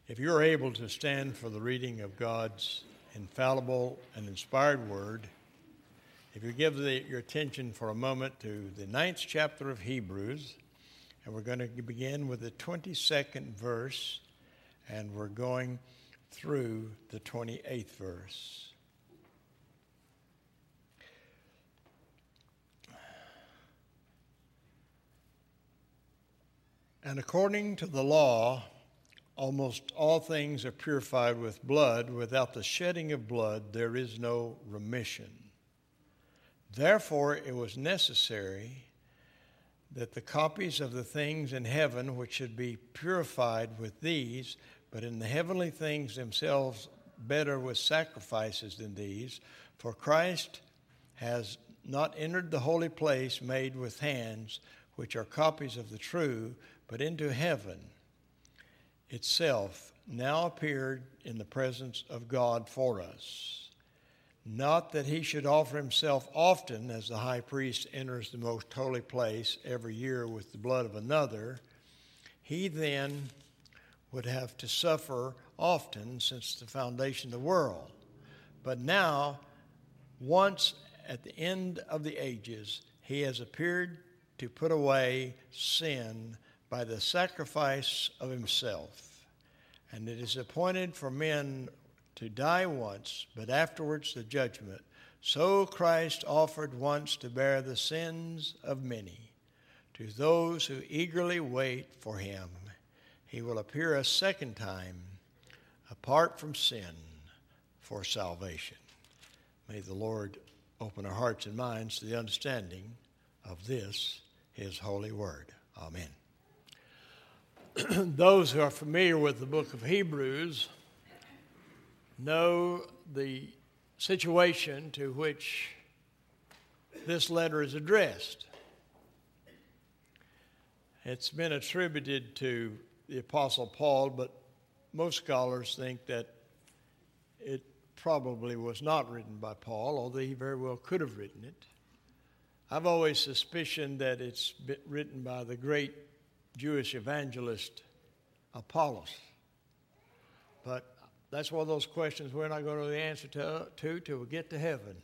If you're able to stand for the reading of God's infallible and inspired word, if you give your attention for a moment to the 9th chapter of Hebrews, and we're going to begin with the 22nd verse, and we're going through the 28th verse. And according to the law, almost all things are purified with blood. Without the shedding of blood, there is no remission. Therefore, it was necessary that the copies of the things in heaven, which should be purified with these, but in the heavenly things themselves better with sacrifices than these, for Christ has not entered the holy place made with hands, which are copies of the true, but into heaven itself now appeared in the presence of God for us. Not that he should offer himself often, as the high priest enters the most holy place every year with the blood of another. He then would have to suffer often since the foundation of the world. But now, once at the end of the ages, he has appeared to put away sin by the sacrifice of himself. And it is appointed for men to die once, but afterwards the judgment. So Christ offered once to bear the sins of many. To those who eagerly wait for him, he will appear a second time, apart from sin, for salvation. May the Lord open our hearts and minds to the understanding of this, his holy word. Amen. Those who are familiar with the book of Hebrews know the situation to which this letter is addressed. It's been attributed to the Apostle Paul, but most scholars think that it probably was not written by Paul, although he very well could have written it. I've always suspicioned that it's been written by the great Jewish evangelist Apollos. But that's one of those questions we're not going to know the answer to till we get to heaven.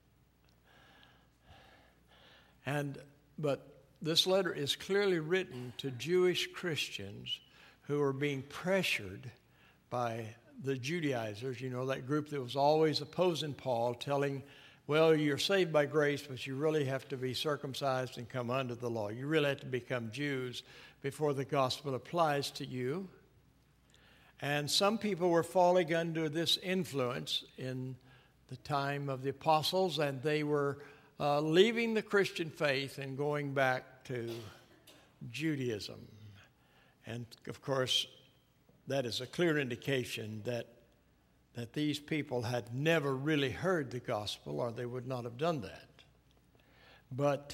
But this letter is clearly written to Jewish Christians who are being pressured by the Judaizers, that group that was always opposing Paul, telling, well, you're saved by grace, but you really have to be circumcised and come under the law. You really have to become Jews before the gospel applies to you. And some people were falling under this influence in the time of the apostles, and they were leaving the Christian faith and going back to Judaism. And, of course, that is a clear indication that these people had never really heard the gospel, or they would not have done that. But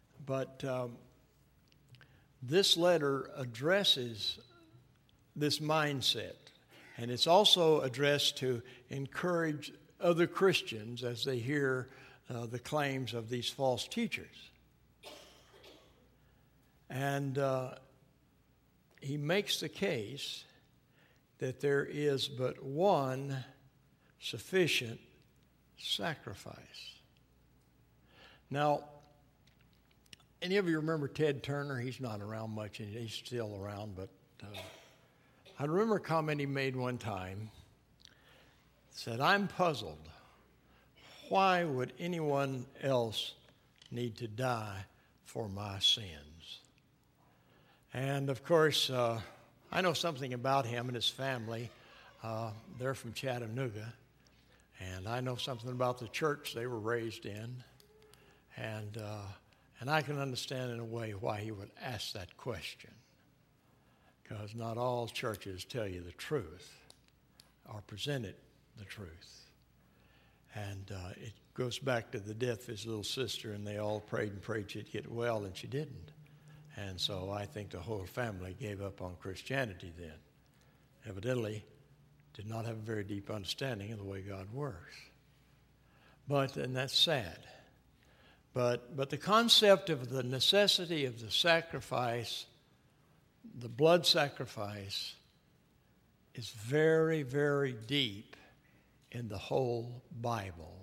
this letter addresses this mindset, and it's also addressed to encourage other Christians as they hear the claims of these false teachers. And he makes the case that there is but one sufficient sacrifice. Now, any of you remember Ted Turner? He's not around much, and he's still around, but I remember a comment he made one time. Said, I'm puzzled. Why would anyone else need to die for my sins? And, of course, I know something about him and his family. They're from Chattanooga. And I know something about the church they were raised in. And I can understand in a way why he would ask that question. Because not all churches tell you the truth or present it the truth. And it goes back to the death of his little sister, and they all prayed and prayed she'd get well, and she didn't. And so I think the whole family gave up on Christianity then. Evidently, did not have a very deep understanding of the way God works. And that's sad. But the concept of the necessity of the sacrifice, the blood sacrifice, is very, very deep in the whole Bible.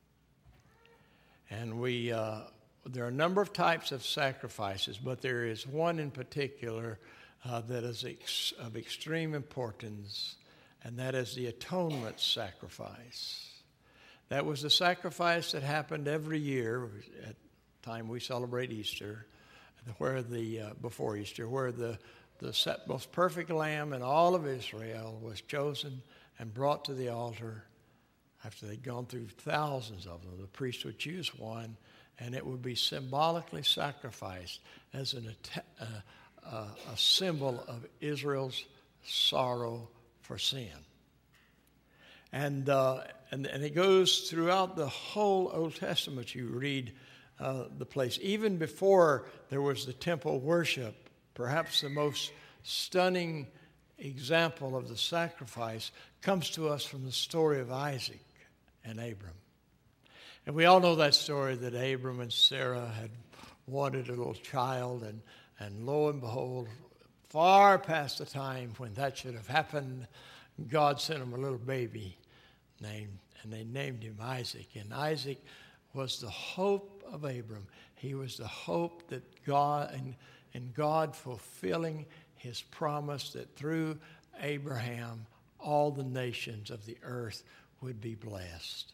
And there are a number of types of sacrifices, but there is one in particular that is of extreme importance, and that is the atonement sacrifice. That was the sacrifice that happened every year at the time we celebrate Easter, before Easter, where the most perfect lamb in all of Israel was chosen and brought to the altar. After they'd gone through thousands of them, the priest would choose one, and it would be symbolically sacrificed as a symbol of Israel's sorrow for sin. And it goes throughout the whole Old Testament. You read the place. Even before there was the temple worship, perhaps the most stunning example of the sacrifice comes to us from the story of Isaac and Abram. And we all know that story, that Abram and Sarah had wanted a little child, and lo and behold, far past the time when that should have happened, God sent them a little baby and they named him Isaac. And Isaac was the hope of Abram. He was the hope that God fulfilling his promise that through Abraham all the nations of the earth would be blessed.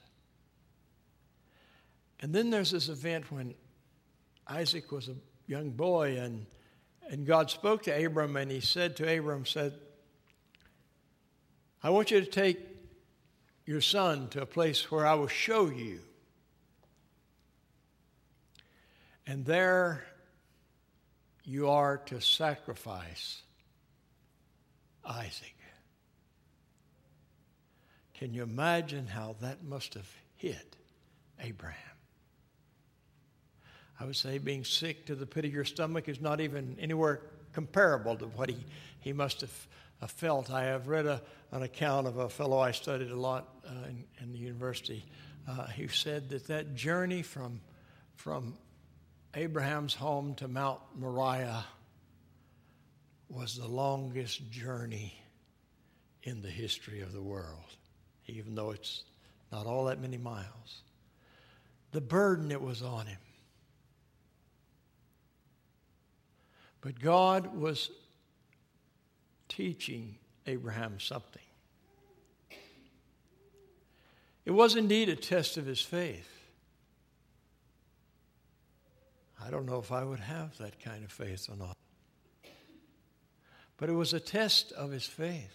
And then there's this event when Isaac was a young boy, and God spoke to Abram, and he said to Abram, I want you to take your son to a place where I will show you. And there you are to sacrifice Isaac. Can you imagine how that must have hit Abraham? I would say being sick to the pit of your stomach is not even anywhere comparable to what he must have felt. I have read an account of a fellow I studied a lot in the university who said that journey from Abraham's home to Mount Moriah was the longest journey in the history of the world, even though it's not all that many miles. The burden that was on him. But God was teaching Abraham something. It was indeed a test of his faith. I don't know if I would have that kind of faith or not. But it was a test of his faith.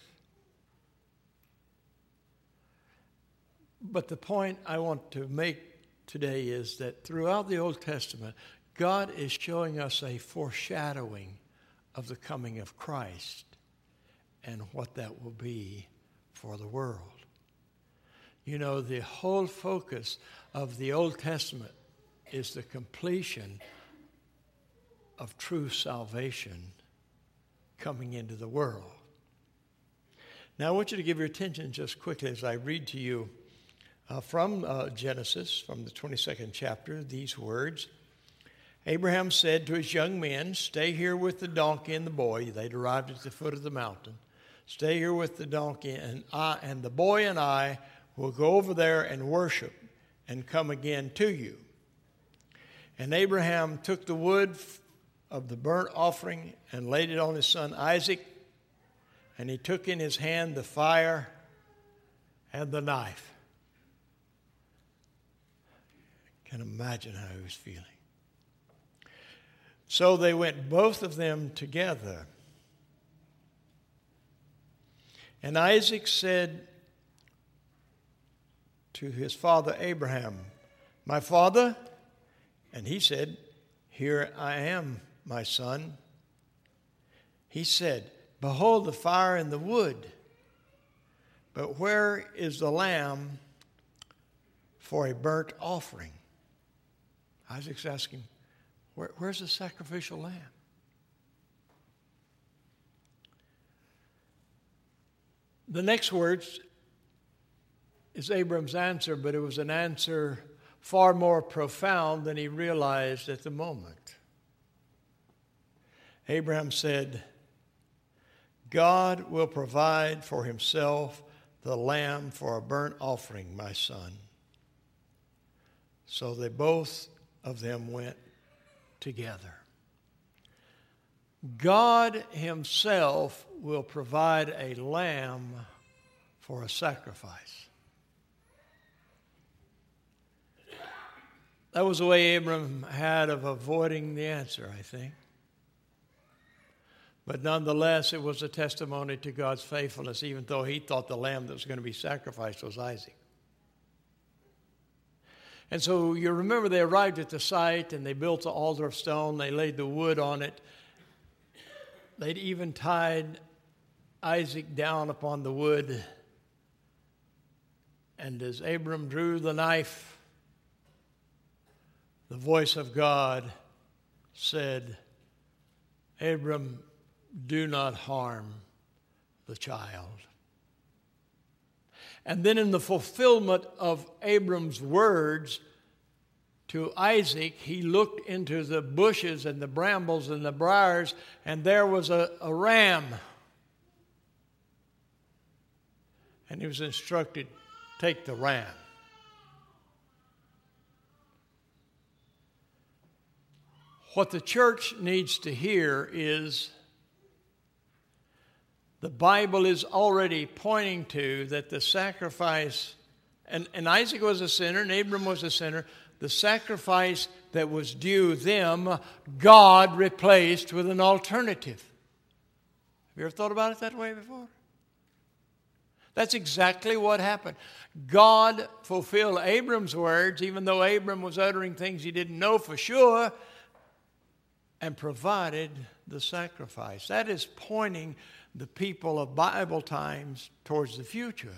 But the point I want to make today is that throughout the Old Testament, God is showing us a foreshadowing of the coming of Christ and what that will be for the world. You know, the whole focus of the Old Testament is the completion of true salvation coming into the world. Now, I want you to give your attention just quickly as I read to you from Genesis, from the 22nd chapter, these words. Abraham said to his young men, "Stay here with the donkey and the boy." They'd arrived at the foot of the mountain. "Stay here with the donkey, and the boy and I will go over there and worship and come again to you." And Abraham took the wood of the burnt offering and laid it on his son Isaac, and he took in his hand the fire and the knife. I can imagine how he was feeling. So they went, both of them together. And Isaac said to his father Abraham, "My father?" And he said, "Here I am, my son." He said, "Behold the fire and the wood, but where is the lamb for a burnt offering?" Isaac's asking, where's the sacrificial lamb? The next words is Abram's answer, but it was an answer far more profound than he realized at the moment. Abraham said, God will provide for himself the lamb for a burnt offering, my son. So they both of them went together. God himself will provide a lamb for a sacrifice. That was the way Abram had of avoiding the answer, I think. But nonetheless, it was a testimony to God's faithfulness, even though he thought the lamb that was going to be sacrificed was Isaac. And so you remember they arrived at the site and they built the altar of stone. They laid the wood on it. They'd even tied Isaac down upon the wood. And as Abram drew the knife, the voice of God said, Abram, do not harm the child. And then in the fulfillment of Abram's words to Isaac, he looked into the bushes and the brambles and the briars, and there was a ram. And he was instructed, take the ram. What the church needs to hear is the Bible is already pointing to that the sacrifice, and Isaac was a sinner and Abram was a sinner, the sacrifice that was due them, God replaced with an alternative. Have you ever thought about it that way before? That's exactly what happened. God fulfilled Abram's words, even though Abram was uttering things he didn't know for sure, and provided the sacrifice. That is pointing the people of Bible times towards the future.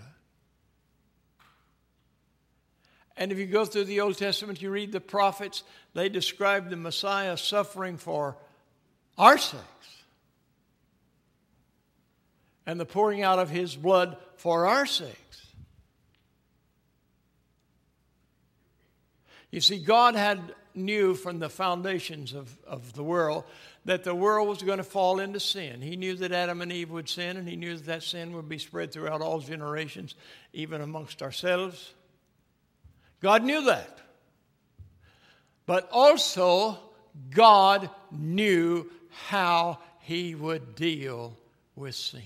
And if you go through the Old Testament, you read the prophets, they describe the Messiah suffering for our sakes and the pouring out of his blood for our sakes. You see, God knew from the foundations of the world that the world was going to fall into sin. He knew that Adam and Eve would sin, and he knew that that sin would be spread throughout all generations, even amongst ourselves. God knew that. But also, God knew how he would deal with sin.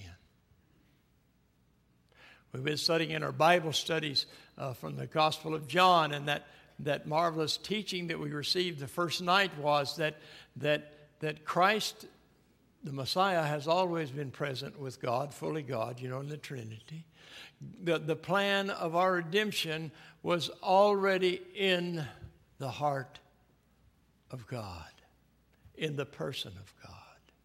We've been studying in our Bible studies from the Gospel of John, and that marvelous teaching that we received the first night was that Christ, the Messiah, has always been present with God, fully God, in the Trinity. The plan of our redemption was already in the heart of God, in the person of God.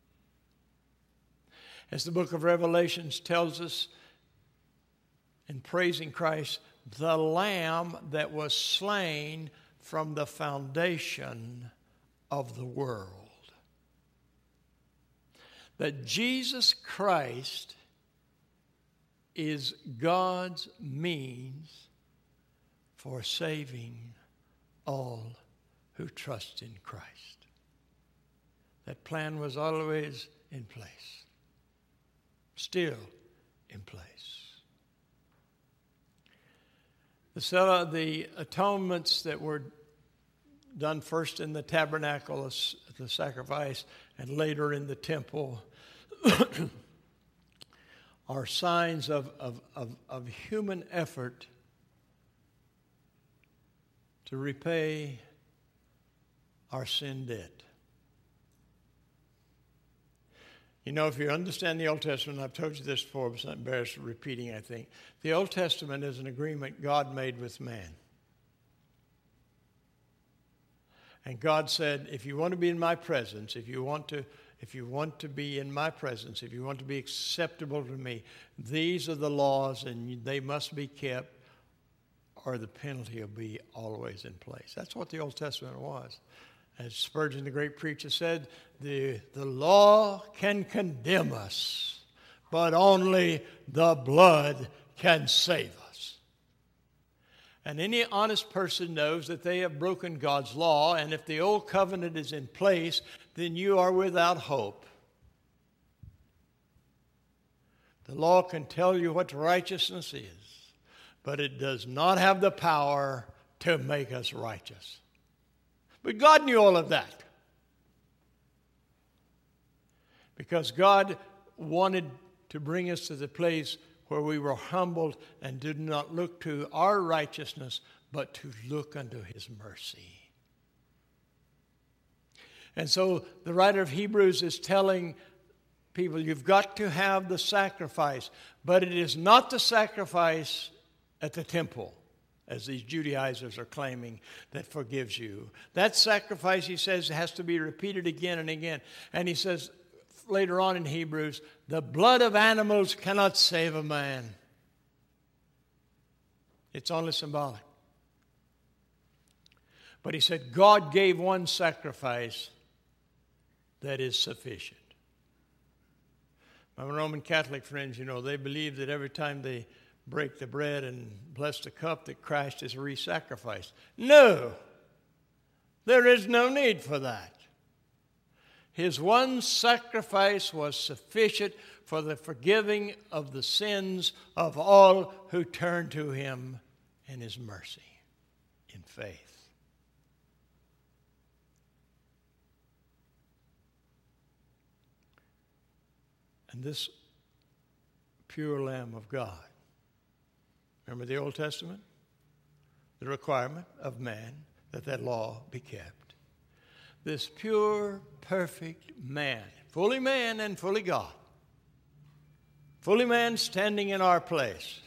As the book of Revelations tells us in praising Christ, the Lamb that was slain from the foundation of the world. That Jesus Christ is God's means for saving all who trust in Christ. That plan was always in place, still in place. The atonements that were done first in the tabernacle, the sacrifice, and later in the temple are signs of human effort to repay our sin debt. If you understand the Old Testament, I've told you this before, but I'm not embarrassed of repeating, I think. The Old Testament is an agreement God made with man. And God said, if you want to be in my presence, if you want to be in my presence, if you want to be acceptable to me, these are the laws and they must be kept or the penalty will be always in place. That's what the Old Testament was. As Spurgeon, the great preacher, said, the law can condemn us, but only the blood can save us. And any honest person knows that they have broken God's law, and if the old covenant is in place, then you are without hope. The law can tell you what righteousness is, but it does not have the power to make us righteous. But God knew all of that. Because God wanted to bring us to the place where we were humbled and did not look to our righteousness, but to look unto His mercy. And so the writer of Hebrews is telling people, you've got to have the sacrifice, but it is not the sacrifice at the temple, as these Judaizers are claiming, that forgives you. That sacrifice, he says, has to be repeated again and again. And he says later on in Hebrews, the blood of animals cannot save a man. It's only symbolic. But he said God gave one sacrifice that is sufficient. My Roman Catholic friends, they believe that every time they break the bread and bless the cup that Christ is re-sacrificed. No, there is no need for that. His one sacrifice was sufficient for the forgiving of the sins of all who turn to Him in His mercy in faith. And this pure Lamb of God, remember the Old Testament? The requirement of man that law be kept. This pure, perfect man and fully God, fully man standing in our place,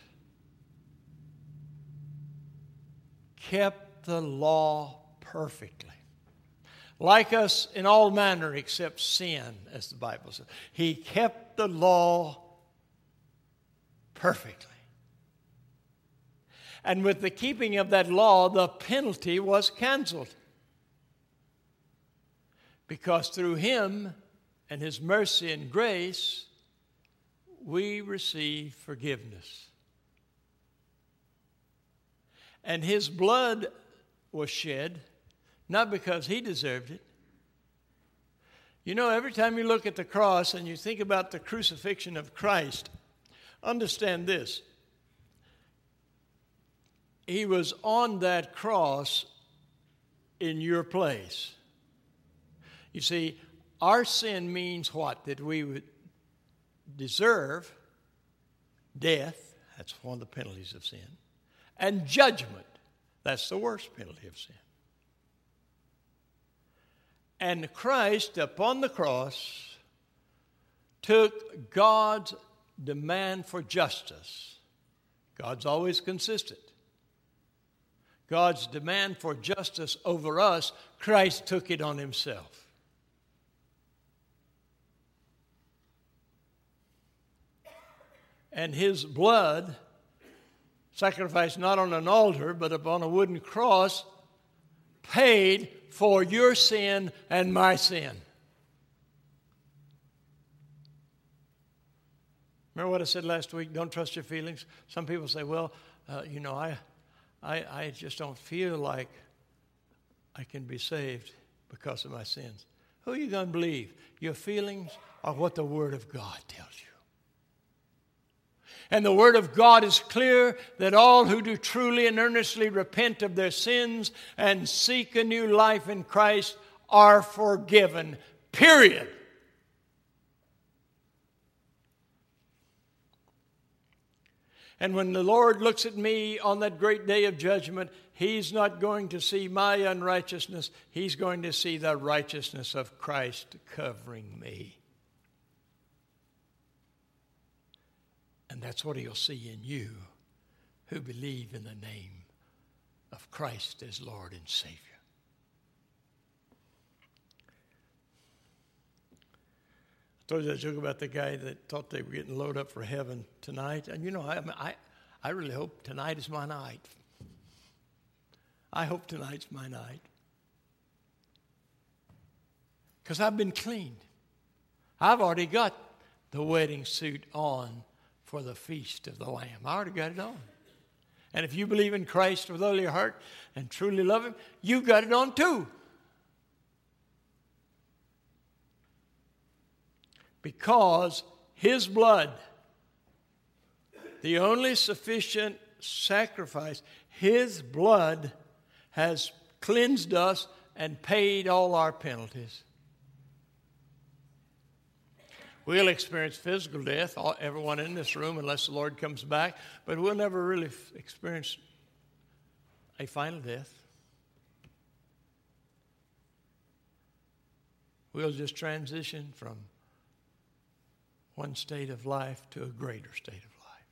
kept the law perfectly. Like us in all manner except sin, as the Bible says. He kept the law perfectly. And with the keeping of that law, the penalty was canceled. Because through Him and His mercy and grace, we receive forgiveness. And His blood was shed, not because He deserved it. Every time you look at the cross and you think about the crucifixion of Christ, understand this. He was on that cross in your place. You see, our sin means what? That we would deserve death. That's one of the penalties of sin. And judgment. That's the worst penalty of sin. And Christ, upon the cross, took God's demand for justice. God's always consistent. God's demand for justice over us, Christ took it on Himself. And His blood, sacrificed not on an altar, but upon a wooden cross, paid for your sin and my sin. Remember what I said last week? Don't trust your feelings. Some people say, well, I just don't feel like I can be saved because of my sins. Who are you going to believe? Your feelings or what the Word of God tells you? And the Word of God is clear that all who do truly and earnestly repent of their sins and seek a new life in Christ are forgiven. Period. And when the Lord looks at me on that great day of judgment, He's not going to see my unrighteousness. He's going to see the righteousness of Christ covering me. And that's what He'll see in you who believe in the name of Christ as Lord and Savior. I told you that joke about the guy that thought they were getting loaded up for heaven tonight. And I really hope tonight is my night. I hope tonight's my night. Because I've been cleaned. I've already got the wedding suit on for the feast of the Lamb. I already got it on. And if you believe in Christ with all your heart and truly love Him, you got it on too. Because His blood the only sufficient sacrifice. His blood has cleansed us and paid all our penalties. We'll experience physical death, everyone in this room, unless the Lord comes back, but we'll never really experience a final death. We'll just transition from one state of life to a greater state of life.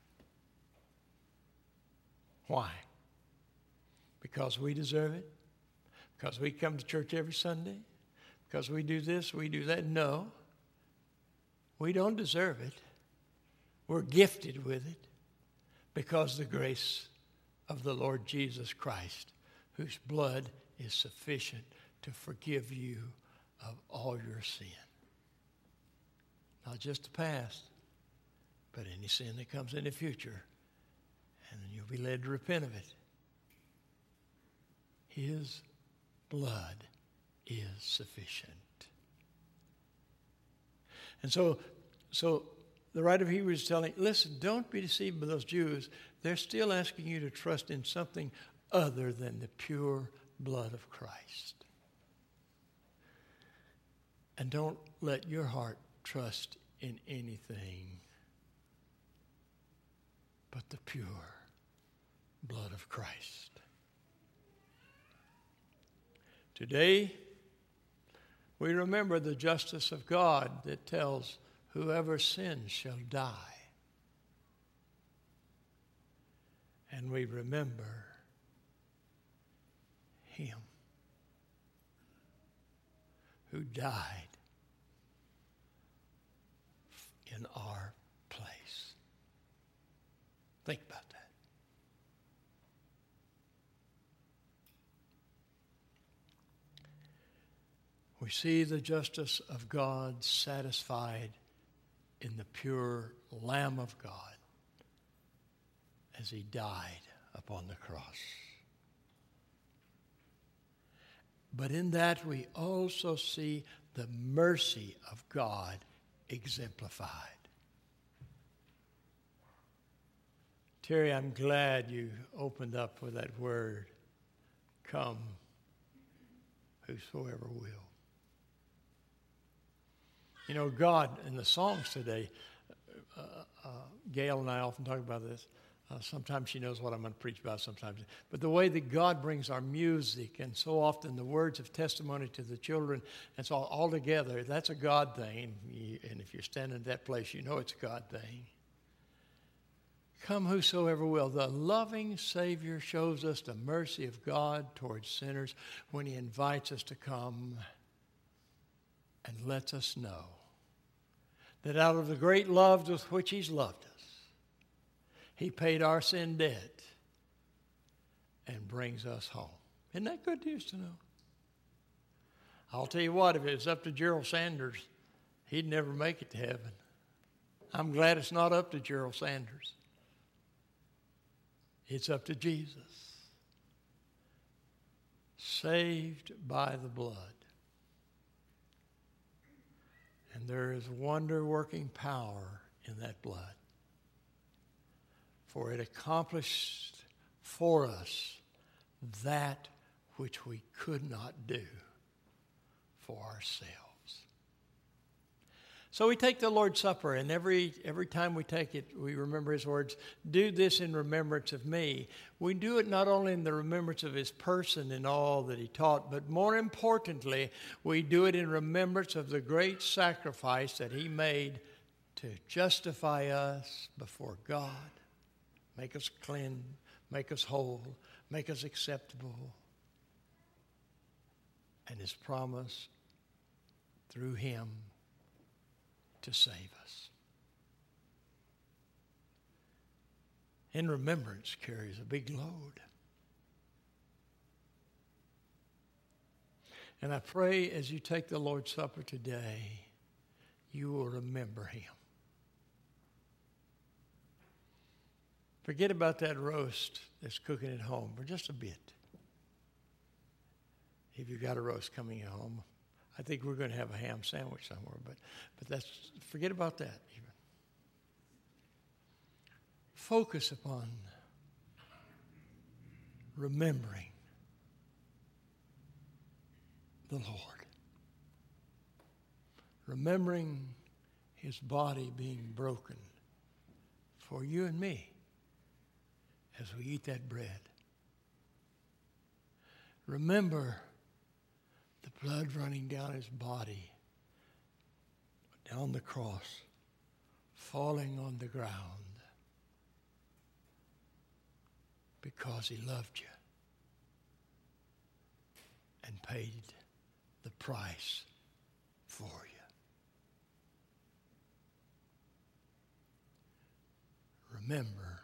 Why? Because we deserve it? Because we come to church every Sunday? Because we do this, we do that? No. We don't deserve it. We're gifted with it because the grace of the Lord Jesus Christ, whose blood is sufficient to forgive you of all your sin. Not just the past, but any sin that comes in the future. And then you'll be led to repent of it. His blood is sufficient. And so the writer of Hebrews is telling, listen, don't be deceived by those Jews. They're still asking you to trust in something other than the pure blood of Christ. And don't let your heart trust in anything but the pure blood of Christ. Today, we remember the justice of God that tells whoever sins shall die. And we remember Him who died in our place. Think about that. We see the justice of God satisfied in the pure Lamb of God as He died upon the cross. But in that we also see the mercy of God exemplified. Terry, I'm glad you opened up with that word, come, whosoever will. You know, God, in the songs today, Gail and I often talk about this. Sometimes she knows what I'm going to preach about sometimes. But the way that God brings our music, and so often the words of testimony to the children, and so all together, that's a God thing. And if you're standing in that place, you know it's a God thing. Come whosoever will. The loving Savior shows us the mercy of God towards sinners when He invites us to come and lets us know that out of the great love with which He's loved us, He paid our sin debt and brings us home. Isn't that good news to know? I'll tell you what, if it was up to Gerald Sanders, he'd never make it to heaven. I'm glad it's not up to Gerald Sanders. It's up to Jesus. Saved by the blood. And there is wonder-working power in that blood. For it accomplished for us that which we could not do for ourselves. So we take the Lord's Supper, and every time we take it, we remember His words, do this in remembrance of me. We do it not only in the remembrance of His person and all that He taught, but more importantly, we do it in remembrance of the great sacrifice that He made to justify us before God, make us clean, make us whole, make us acceptable, and His promise through Him to save us. In remembrance carries a big load. And I pray as you take the Lord's Supper today, you will remember Him. Forget about that roast that's cooking at home for just a bit. If you've got a roast coming at home, I think we're going to have a ham sandwich somewhere, but forget about that even. focus upon remembering the Lord. Remembering his body being broken for you and me as we eat that bread. Remember the blood running down his body, down the cross, falling on the ground because he loved you and paid the price for you. Remember